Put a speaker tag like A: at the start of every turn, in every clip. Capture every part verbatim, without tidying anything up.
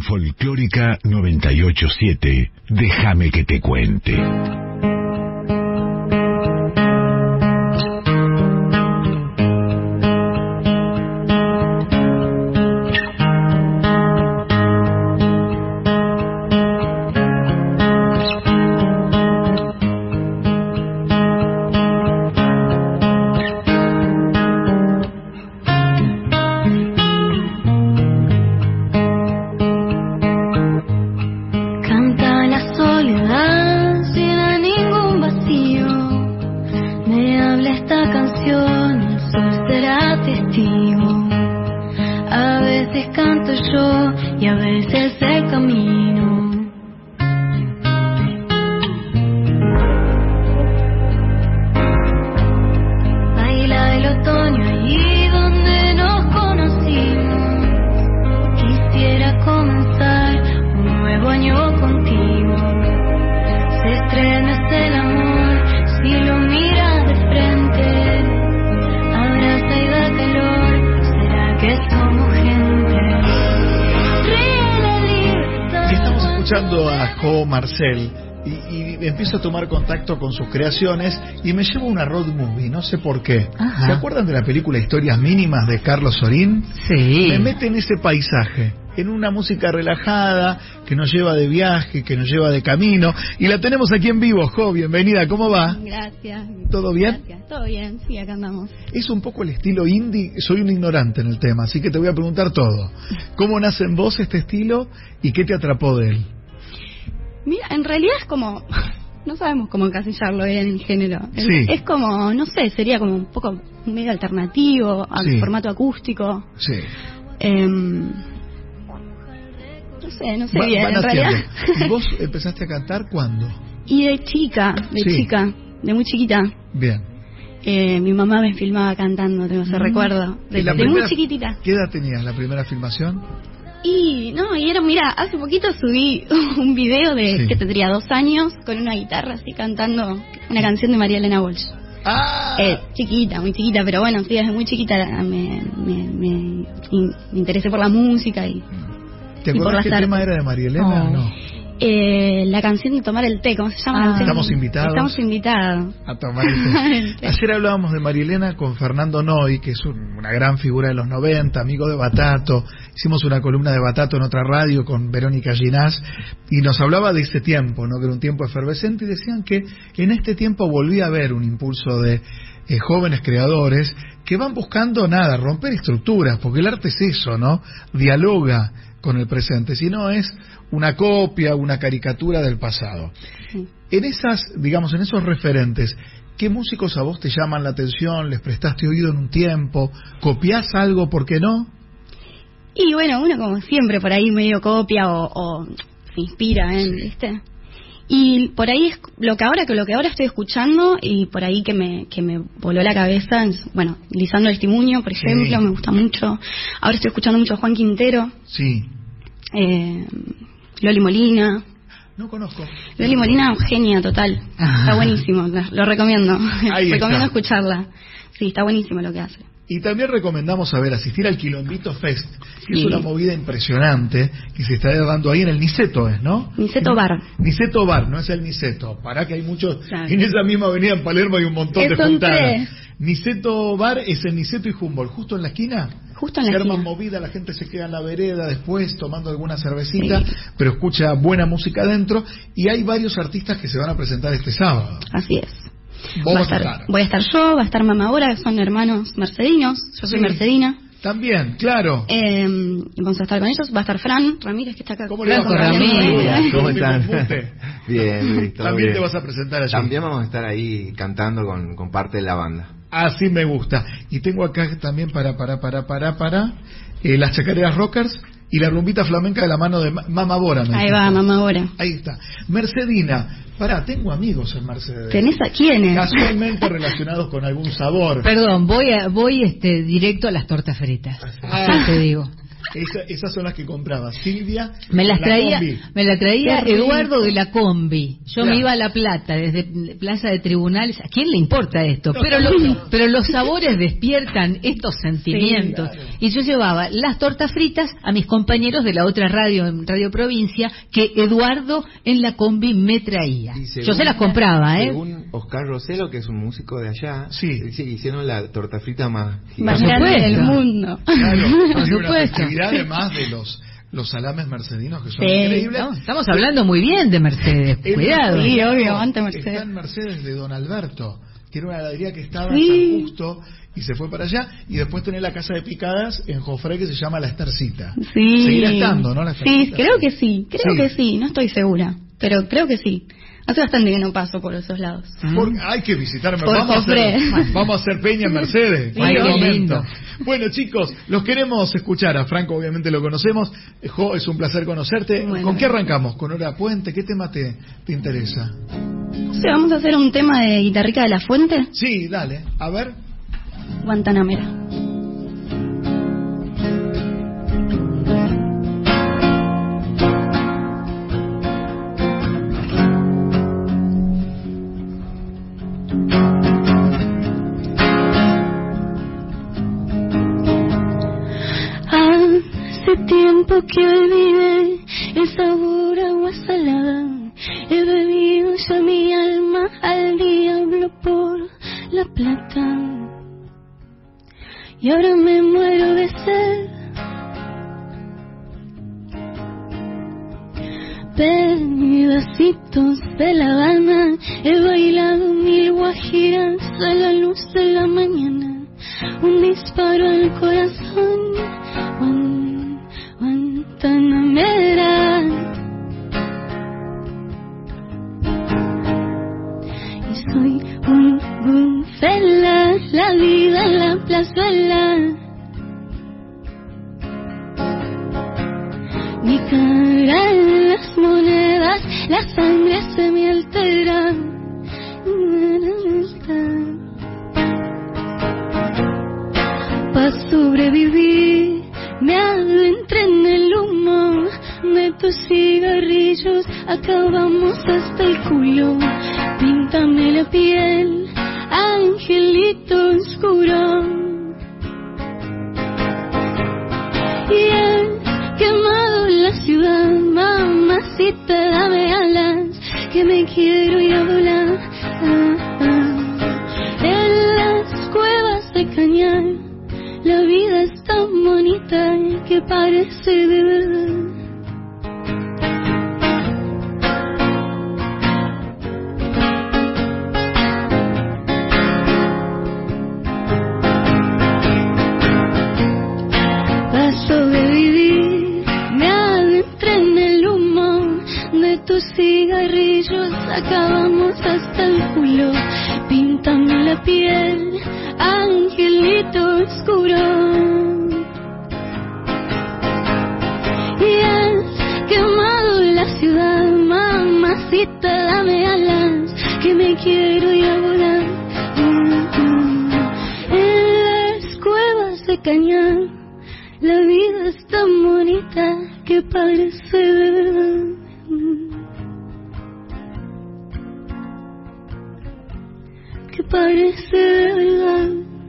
A: Folclórica noventa y ocho siete, déjame que te cuente.
B: Y, y empiezo a tomar contacto con sus creaciones y me llevo una road movie, no sé por qué. Ajá. ¿Se acuerdan de la película Historias Mínimas de Carlos Sorín?
C: Sí.
B: Me mete en ese paisaje, en una música relajada que nos lleva de viaje, que nos lleva de camino, y la tenemos aquí en vivo. Jo, bienvenida, ¿cómo va?
D: Gracias.
B: ¿Todo bien?
D: Gracias, todo bien, sí, acá andamos.
B: Es un poco el estilo indie, soy un ignorante en el tema, así que te voy a preguntar todo. ¿Cómo nace en vos este estilo y qué te atrapó de él?
D: Mira, en realidad es como... No sabemos cómo encasillarlo en el género. Es,
B: sí.
D: es como, no sé, sería como un poco medio alternativo, al
B: sí.
D: formato acústico.
B: Sí.
D: Eh, no sé, no sé
B: Va,
D: bien, en realidad.
B: ¿Y vos empezaste a cantar cuándo?
D: Y de chica, de sí. chica, de muy chiquita.
B: Bien.
D: Eh, mi mamá me filmaba cantando, tengo ese mm. recuerdo. De, de
B: primera,
D: muy chiquitita.
B: ¿Qué edad tenías la primera filmación?
D: Y no, y era, mira, hace poquito subí un video de
B: sí.
D: que tendría dos años con una guitarra así cantando una canción de María Elena Walsh.
B: Ah.
D: Eh, chiquita, muy chiquita, pero bueno, sí, desde muy chiquita me, me, me, me interesé por la música y
B: ¿Te acuerdas qué artes. tema era de María Elena? Oh. No.
D: Eh, la canción de Tomar el té, ¿cómo se llama?
B: Ah, estamos invitados.
D: Estamos invitados.
B: A tomar el té. Ayer hablábamos de María Elena con Fernando Noy, que es un, una gran figura de los noventa, amigo de Batato. Hicimos una columna de Batato en otra radio con Verónica Ginás y nos hablaba de ese tiempo, ¿no? Que era un tiempo efervescente, y decían que en este tiempo volvía a haber un impulso de eh, jóvenes creadores que van buscando nada, romper estructuras, porque el arte es eso, ¿no? Dialoga con el presente, si no es una copia, una caricatura del pasado. Sí. En esas, digamos, en esos referentes, ¿qué músicos a vos te llaman la atención? ¿Les prestaste oído en un tiempo? ¿Copiás algo, por qué no?
D: Y bueno, uno como siempre por ahí medio copia o, o se inspira, ¿eh? Sí. ¿Viste? Y por ahí es lo que ahora que lo que ahora estoy escuchando, y por ahí que me que me voló la cabeza, bueno, Lisandro el Timuño, por ejemplo, sí. me gusta mucho. Ahora estoy escuchando mucho a Juan Quintero.
B: Sí.
D: Eh, Loli Molina.
B: No conozco.
D: Loli Molina, genia total. Ajá. Está buenísimo, lo recomiendo.
B: Ahí
D: recomiendo
B: está.
D: escucharla. Sí, está buenísimo lo que hace.
B: Y también recomendamos, a ver, asistir al Quilombito Fest, que
D: sí.
B: es una movida impresionante que se está dando ahí en el Niceto, ¿es, no?
D: Niceto Bar.
B: Niceto Bar, no es el Niceto. Para que hay muchos, claro. En esa misma avenida en Palermo hay un montón de juntadas. Niceto Bar es el Niceto y Humboldt, justo en la esquina.
D: Justo en la
B: se
D: esquina.
B: arma movida, la gente se queda en la vereda después tomando alguna cervecita, sí. pero escucha buena música adentro, y hay varios artistas que se van a presentar este sábado.
D: Así es.
B: Vos
D: va
B: vas
D: a estar,
B: a estar.
D: Voy a estar yo, va a estar Mama Bora, que son hermanos mercedinos, yo soy sí. mercedina.
B: También, claro.
D: Eh, vamos a estar con ellos, va a estar Fran Ramírez, que está acá.
B: ¿Cómo le va,
E: Fran Ramírez? ¿Cómo están?
B: Bien, Luis, También
E: bien.
B: te vas a presentar allí.
E: También vamos a estar ahí cantando con, con parte de la banda.
B: Así me gusta. Y tengo acá también para, para, para, para, para, eh, las chacareras rockers y la rumbita flamenca de la mano de Mama Bora.
D: Ahí va, Mama Bora.
B: Ahí está. Mercedina. Pará, tengo amigos en Mercedes.
D: ¿Tenés a quiénes?
B: Casualmente relacionados con algún sabor.
C: Perdón, voy a, voy este directo a las tortas fritas.
B: Ah.
C: Te digo.
B: Esa, esas son las que compraba Silvia.
C: Me las
B: la
C: traía,
B: combi.
C: me la traía Eduardo de la combi. Yo
B: Claro.
C: me iba a La Plata desde Plaza de Tribunales. ¿A quién le importa esto? Pero, lo, pero los sabores despiertan estos sentimientos.
B: Sí, claro.
C: Y yo llevaba las tortas fritas a mis compañeros de la otra radio, en Radio Provincia, que Eduardo en la combi me traía.
E: Y según-
C: Yo se las compraba, ¿eh?
E: Según Oscar Roselo, que es un músico de allá,
B: Sí.
E: dice que hicieron la torta frita más
D: Más
E: gigante.
D: grande
C: supuesto.
D: del mundo.
B: Claro,
C: Por
B: hay una
C: supuesto.
B: festividad además de los, los salames mercedinos que son
D: Sí,
B: increíbles.
C: Estamos, estamos hablando muy bien de Mercedes.
B: El-
C: Cuidado.
D: Sí, obvio, aguante Mercedes.
B: Está en Mercedes de Don Alberto, que era una heladería que estaba
D: Sí.
B: en San Justo y se fue para allá. Y después tenés la casa de picadas en Jofré que se llama La Estercita.
D: Sí.
B: Seguirá estando, ¿no? La
D: Sí,
B: Estercita.
D: creo que sí, creo
B: Sí.
D: que sí, no estoy segura, pero creo que sí. Hace bastante que no paso por esos lados.
B: Porque hay que visitarme.
D: Por
B: Vamos a, hacer,
D: Jofré.
B: vamos a hacer Peña en Mercedes.
C: Sí,
B: en
C: qué
B: algún
C: lindo.
B: momento. Bueno, chicos, los queremos escuchar. A Franco, obviamente, lo conocemos. Jo, es un placer conocerte.
D: Bueno.
B: ¿Con qué arrancamos? ¿Con Hora Puente? ¿Qué tema te, te interesa?
D: O sea, vamos a hacer un tema de Guitarrica de la Fuente,
B: Sí, dale. A ver.
D: Guantanamera. Hace tiempo que olvidé el sabor a agua salada. He bebido ya mi alma al diablo por la plata. Y ahora me muero de sed. Pedacitos de La Habana, he bailado mil guajiras a la luz de la mañana. Un disparo al corazón, Guan- Guantanamera. Y soy un bufela, la vida en la plazuela. Mi cara en las monedas, la sangre se me altera. Para sobrevivir me adentré en el humo de tus cigarrillos, acabamos hasta el culo. Píntame la piel, angelito oscuro. Y he quemado la ciudad, mamacita, dame alas, que me quiero ir a volar. Ah, ah. En las cuevas de Cañar, la vida es tan bonita que parece de verdad. Para sobrevivir me adentré en el humo de tus cigarrillos, acabamos hasta el culo. Píntame la piel, angelito oscuro. Y has quemado la ciudad, mamacita, dame alas, que me quiero ir a volar. En las cuevas de Cañar, la vida es tan bonita que parece de verdad. Que parece de verdad.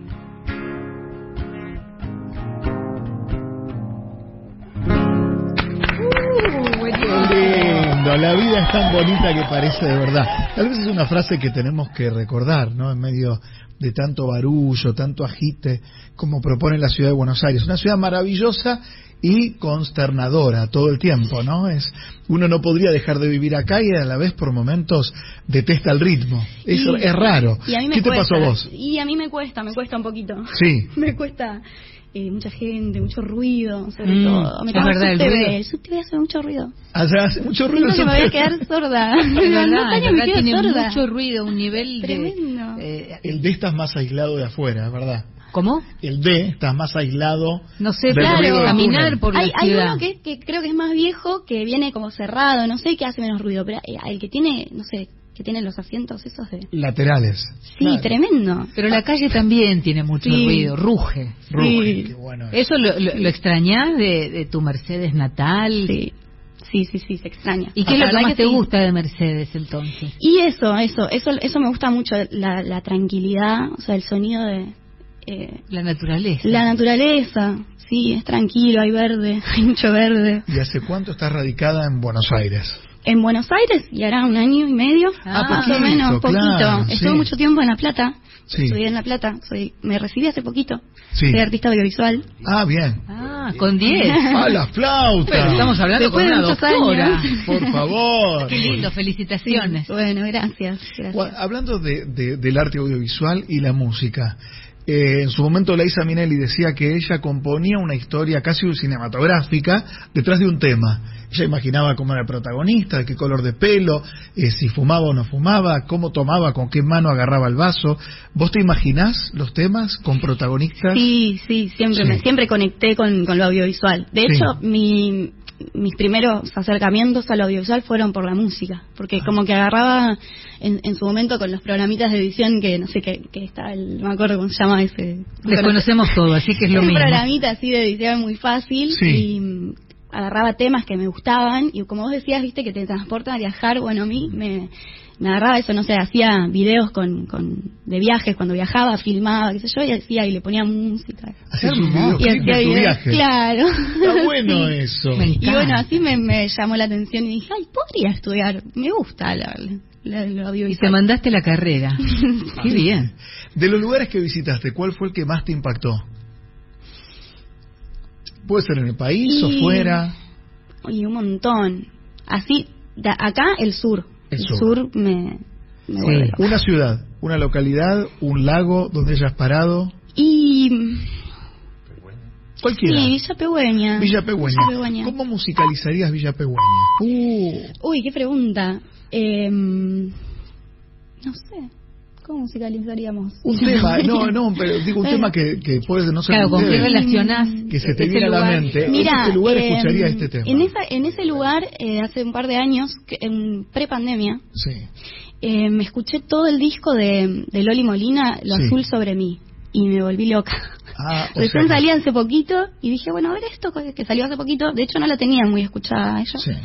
B: Qué lindo, la vida es tan bonita que parece de verdad. Tal vez es una frase que tenemos que recordar, ¿no? En medio de tanto barullo, tanto agite, como propone la ciudad de Buenos Aires. Una ciudad maravillosa y consternadora todo el tiempo, ¿no? Es, uno no podría dejar de vivir acá y a la vez por momentos detesta el ritmo. Es,
D: Y-
B: es raro.
D: y a mí me
B: ¿Qué te
D: cuesta,
B: pasó a vos?
D: Y a mí me cuesta, me cuesta un poquito.
B: Sí.
D: Me cuesta eh, mucha gente, mucho ruido, sobre
C: Mm,
D: todo. Me
C: es
D: toma
C: verdad, el
D: subte
C: ruido.
D: B. El subte B hace mucho ruido.
B: Hace, hace mucho ruido.
D: Siento que me voy a
B: el
D: quedar sorda.
C: Es
D: Digo, en
C: verdad,
D: dos
C: es
D: años me
C: verdad,
D: quedo
C: tiene
D: sorda.
C: mucho ruido, un nivel
D: Tremendo.
C: de... eh,
B: El D estás más aislado de afuera, es verdad.
C: ¿Cómo?
B: El D estás más aislado.
C: No sé,
B: del
C: claro,
B: ruido del
C: caminar
B: túnel.
C: por la
D: Hay, hay
C: ciudad.
D: uno que, que creo que es más viejo, que viene como cerrado, no sé, que hace menos ruido, pero eh, el que tiene, no sé, que tiene los asientos esos de...
B: Laterales.
D: Sí,
B: Claro.
D: tremendo.
C: Pero la calle también tiene mucho
D: Sí.
C: ruido, ruge.
B: Ruge, qué bueno es.
C: ¿Eso lo, lo, lo extrañás de, de tu Mercedes natal?
D: Sí, sí, sí, sí, se extraña.
C: ¿Y qué es
D: La
C: lo que
D: verdad
C: más te
D: sí.
C: gusta de Mercedes entonces?
D: Y eso, eso, eso, eso me gusta mucho, la, la tranquilidad, o sea, el sonido de eh,
C: La naturaleza.
D: la naturaleza. Sí, es tranquilo, hay verde, hay mucho verde.
B: ¿Y hace cuánto estás radicada en Buenos Aires?
D: En Buenos Aires, y hará un año y medio,
C: Ah,
D: más
B: poquito,
D: o menos, poquito.
B: claro,
D: Estuve
B: sí.
D: mucho tiempo en La Plata,
B: Sí.
D: estudié en La Plata, soy, me recibí hace poquito,
B: Sí.
D: soy artista audiovisual.
B: Ah, bien.
C: Ah, con diez.
B: ¡Ah, la flauta!
C: Pero estamos hablando
D: Después
C: con
D: de
C: una
D: muchos
C: doctora.
D: años.
B: Por favor.
C: Qué lindo, felicitaciones.
D: Sí, bueno, gracias, gracias.
B: Bueno, hablando de, de- del arte audiovisual y la música, eh, en su momento Liza Minnelli decía que ella componía una historia casi cinematográfica detrás de un tema. Ella imaginaba cómo era el protagonista, de qué color de pelo, eh, si fumaba o no fumaba, cómo tomaba, con qué mano agarraba el vaso. ¿Vos te imaginás los temas con protagonistas?
D: Sí, sí, siempre
B: Sí.
D: me siempre conecté con, con lo audiovisual. De
B: Sí.
D: hecho, mi, mis primeros acercamientos a lo audiovisual fueron por la música, porque como que agarraba en, en su momento con los programitas de edición que no sé qué que está el, no me acuerdo cómo se llama ese.
C: Desconocemos todo, así que es lo
D: un
C: mismo.
D: programita así de edición muy fácil
B: Sí.
D: y mm, agarraba temas que me gustaban y como vos decías, viste, que te transportan a viajar, bueno, a mí me, me agarraba eso, no sé, hacía videos con, con de viajes, cuando viajaba, filmaba, qué sé yo, y hacía y le ponía música.
B: Hacés un
D: Y
B: videoclip
D: hacía
B: de tu
D: videos,
B: viaje.
D: claro.
B: Está bueno
D: Sí.
B: eso.
C: Me
D: Y
C: encanta.
D: bueno, así me, me llamó la atención y dije, ay, podría estudiar, me gusta la, la, lo
C: Y
D: audiovisual.
C: te mandaste la carrera. Qué bien.
B: De los lugares que visitaste, ¿cuál fue el que más te impactó? ¿Puede ser en el país o
D: Y-
B: fuera?
D: Y un montón. Así, de acá el sur.
B: El
D: El,
B: sur.
D: sur. me, me
C: Sí.
D: vuelve loca.
B: Una ciudad, una localidad, un lago donde hayas parado.
D: Y
B: Cualquiera.
D: sí, Villa Pegüeña.
B: Villa Pegüeña.
D: Villa Pegüeña.
B: ¿Cómo musicalizarías Villa Pegüeña? Uh,
D: Uy, qué pregunta. Eh, no sé. ¿Cómo musicalizaríamos?
B: un tema, no, no, pero digo un
D: Eh.
B: tema que, que puede no ser
C: Claro,
B: de
C: ¿con qué
B: ustedes,
C: relacionás
B: que se te
C: ese
B: viene a la
C: lugar?
B: mente.
D: Mira,
B: en este lugar
D: eh,
B: escucharía este tema.
D: En, esa, en ese lugar, eh, hace un par de años, que en prepandemia,
B: Sí.
D: eh, me escuché todo el disco de, de Loli Molina, Lo
B: Sí.
D: Azul sobre mí, y me volví loca.
B: Ah, o
D: Recién
B: sea que-
D: salía hace poquito y dije, bueno, a ver esto que salió hace poquito. De hecho, no la tenía muy escuchada ella.
B: Sí.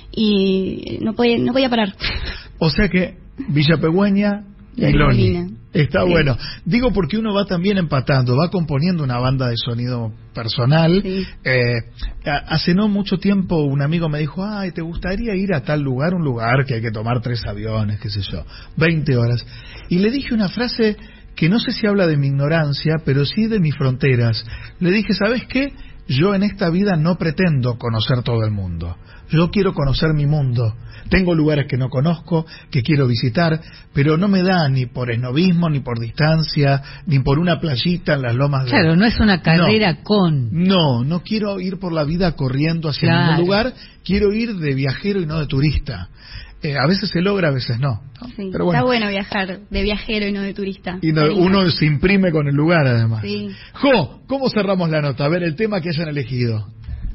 D: Y no podía, no podía parar.
B: O sea que Villa Pegüeña y
D: Loli
B: Loli.
D: Molina.
B: Está
D: Sí.
B: bueno. Digo porque uno va también empatando, va componiendo una banda de sonido personal.
D: Sí.
B: Eh, a- hace no mucho tiempo un amigo me dijo, ay, ¿te gustaría ir a tal lugar? Un lugar que hay que tomar tres aviones, qué sé yo, veinte horas. Y le dije una frase que no sé si habla de mi ignorancia, pero sí de mis fronteras. Le dije, ¿sabes qué? Yo en esta vida no pretendo conocer todo el mundo. Yo quiero conocer mi mundo. Tengo lugares que no conozco, que quiero visitar, pero no me da ni por esnovismo, ni por distancia, ni por una playita en las lomas de...
C: Claro, no es una carrera con.
B: No, no quiero ir por la vida corriendo hacia
C: Claro.
B: ningún lugar, quiero ir de viajero y no de turista. Eh, a veces se logra, a veces no. ¿no?
D: Sí,
B: Pero bueno,
D: está bueno viajar de viajero y no de turista.
B: y no-
D: Está lindo.
B: uno se imprime con el lugar además.
D: Sí.
B: Jo, ¿cómo cerramos la nota? A ver, el tema que hayan elegido.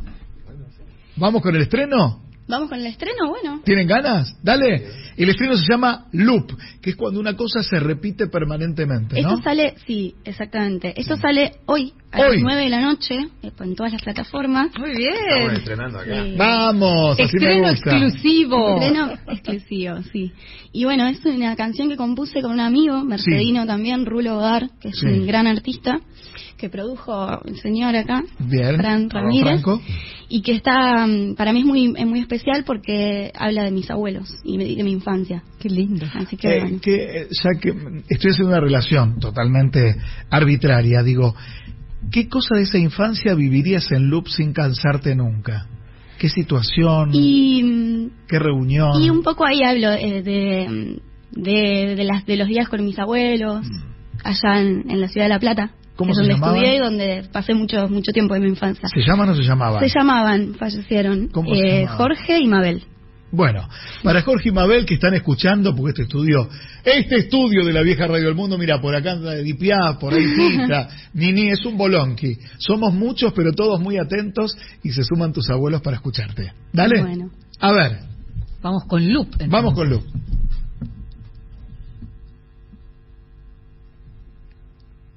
B: ¿Vamos con el estreno?
D: ¿Vamos con el estreno? Bueno.
B: ¿Tienen ganas? Dale. El estreno se llama Loop, que es cuando una cosa se repite permanentemente, ¿no?
D: Esto sale, sí, exactamente. Esto sale hoy, a
B: Hoy.
D: las nueve de la noche, eh, en todas las plataformas.
C: Muy
E: Estamos
C: bien.
E: estrenando acá.
D: Sí.
B: Vamos, así me
C: Estreno
B: gusta.
C: exclusivo.
D: Estreno exclusivo, sí. Y bueno, es una canción que compuse con un amigo, mercedino también, Rulo Godar, que es
B: Sí.
D: un gran artista, que produjo el señor acá,
B: Bien.
D: Fran Ramírez,
B: Franco.
D: y que está, mm, para mí es muy es muy especial porque habla de mis abuelos y me- de mi infancia.
C: Qué lindo.
D: Así que
B: Eh,
D: bueno.
B: que, eh, ya que mm, estoy haciendo una relación totalmente arbitraria, digo, ¿qué cosa de esa infancia vivirías en loop sin cansarte nunca? ¿Qué situación?
D: Y, mm,
B: ¿Qué reunión?
D: y un poco ahí hablo eh, de, de, de, las, de los días con mis abuelos, allá en, en la ciudad de La Plata,
B: ¿Cómo
D: que es
B: se
D: donde
B: llamaban?
D: estudié y donde pasé mucho mucho tiempo de mi infancia.
B: ¿Se llaman o se llamaban?
D: Se llamaban, fallecieron,
B: ¿Cómo se
D: eh,
B: llamaban?
D: Jorge y Mabel.
B: Bueno, para Jorge y Mabel que están escuchando, porque este estudio, este estudio de la vieja Radio del Mundo, mira, por acá anda Edith Piaf, por ahí Tita, Nini, es un bolonqui. Somos muchos, pero todos muy atentos y se suman tus abuelos para escucharte. Dale.
D: Bueno.
B: A ver,
C: Vamos con loop. entonces.
B: vamos con Lu.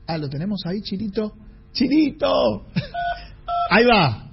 B: Ah, ¿lo tenemos ahí, Chinito? ¡Chinito! Ahí va.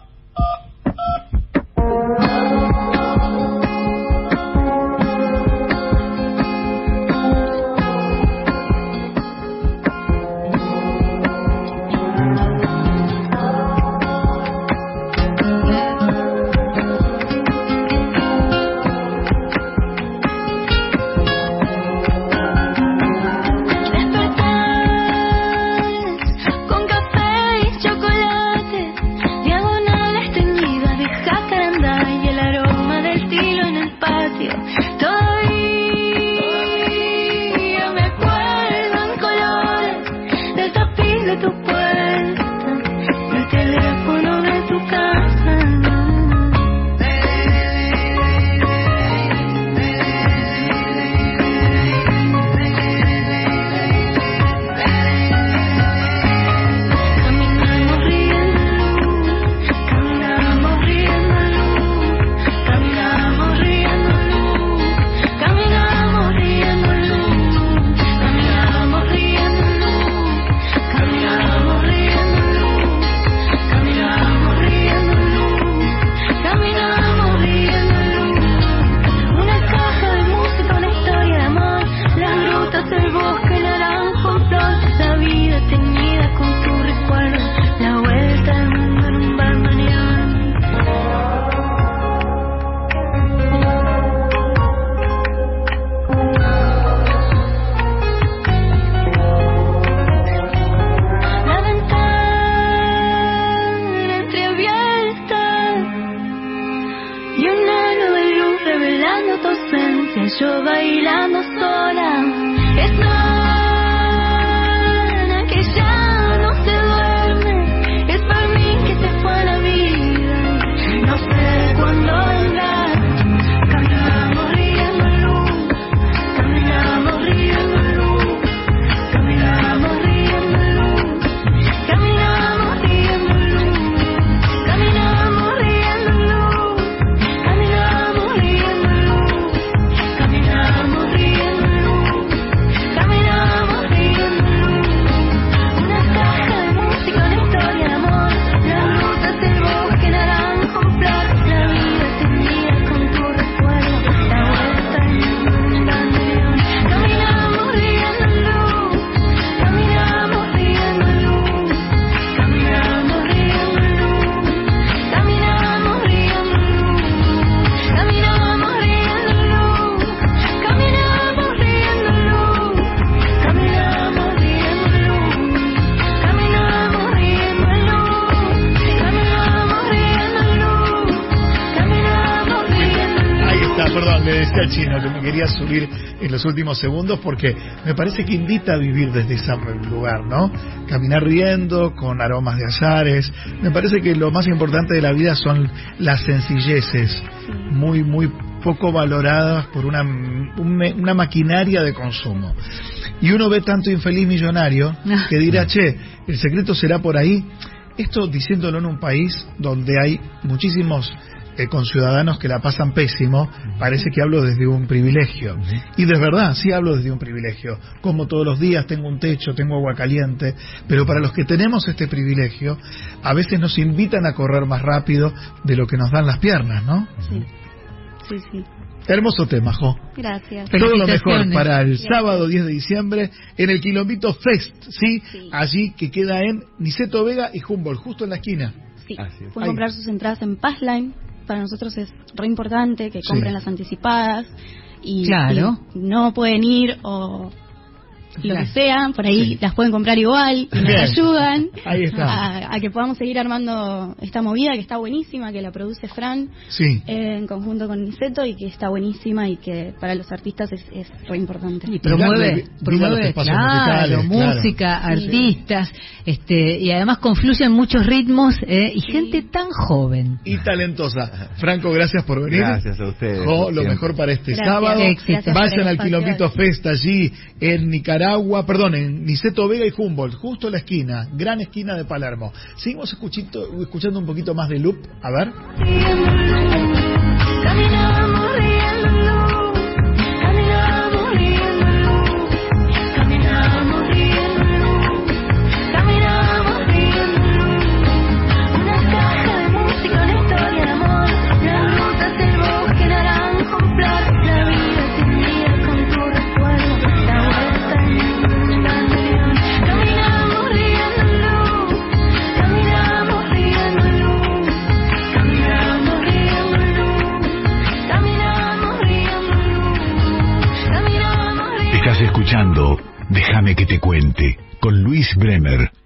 F: Yo bailando sola, es Ana que ya no se duerme, es para mí que se fue la vida, no sé cuándo vendrá. Caminamos riendo en luz, caminamos riendo en luz, caminamos riendo en luz, caminamos riendo en luz, caminamos riendo en luz, caminamos riendo en luz. Caminamos riendo en luz, caminamos riendo en luz. Una caja de música, una historia de amor. Las rutas del bosque naranjo, un flor. La vida teñida con tu recuerdo. La vuelta en un bandoneón. Caminamos riendo en luz, caminamos riendo en luz, caminamos riendo en luz, caminamos riendo en luz, caminamos riendo en luz. Caminamos riendo en luz, caminamos riendo en luz, caminamos riendo en luz, caminamos riendo en luz, caminamos riendo en luz.
B: Ahí está, perdón, le decía al Chino que me quería subir en los últimos segundos porque me parece que invita a vivir desde ese lugar, ¿no? Caminar riendo, con aromas de azares. Me parece que lo más importante de la vida son las sencilleces, muy, muy poco valoradas por una, un- una maquinaria de consumo. Y uno ve tanto infeliz millonario que dirá, che, el secreto será por ahí. Esto diciéndolo en un país donde hay muchísimos eh, conciudadanos que la pasan pésimo, parece que hablo desde un privilegio. Y de verdad, sí hablo desde un privilegio. Como todos los días, tengo un techo, tengo agua caliente, pero para los que tenemos este privilegio, a veces nos invitan a correr más rápido de lo que nos dan las piernas, ¿no?
D: Sí, sí, sí.
B: Hermoso tema, Jo.
D: Gracias.
B: Todo lo mejor
C: Felicitaciones.
B: para el
D: Gracias.
B: sábado diez de diciembre en el Quilombito Fest, ¿sí?
D: Sí.
B: Allí que queda en Niceto Vega y Humboldt, justo en la esquina.
D: Sí,
E: Así es.
D: pueden
B: Ahí.
D: comprar sus entradas en Passline. Para nosotros es re importante que
B: Sí.
D: compren las anticipadas. Y
C: Claro.
D: si no pueden ir o lo
C: Claro.
D: que sea, por ahí
B: Sí.
D: las pueden comprar igual y nos
B: Bien.
D: ayudan
B: Ahí está.
D: a, a que podamos seguir armando esta movida que está buenísima, que la produce Fran
B: Sí.
D: eh, en conjunto con Niceto y que está buenísima y que para los artistas es, es re importante.
C: Y promueve,
B: darle vida a los
C: promueve
B: espacios
C: claro,
B: musicales, claro.
C: música,
D: Sí.
C: artistas, este, y además confluyen muchos ritmos eh, y
D: Sí.
C: gente tan joven.
B: Y talentosa. Franco, gracias por venir.
E: Gracias a ustedes.
B: Jo, lo
E: Siempre.
B: mejor para este
D: Gracias.
B: sábado.
C: Éxito.
D: Gracias por
B: Vayan
D: el
B: al
D: espacio.
B: Quilombito Fest allí en Nicaragua, perdón, en Niceto Vega y Humboldt, justo en la esquina, gran esquina de Palermo. Seguimos escuchito, escuchando un poquito más de Loop, a ver.
F: Riendo en luz, caminamos riendo en luz, caminamos riendo en luz, caminamos riendo en luz,
A: escuchando Déjame que te cuente con Luis Bremer.